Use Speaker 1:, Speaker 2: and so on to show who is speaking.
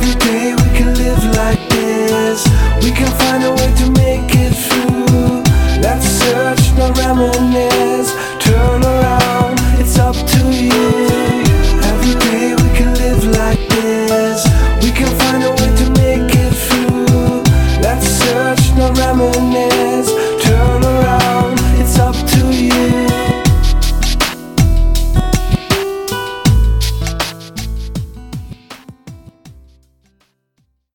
Speaker 1: every day we can live like this. We can find a way to make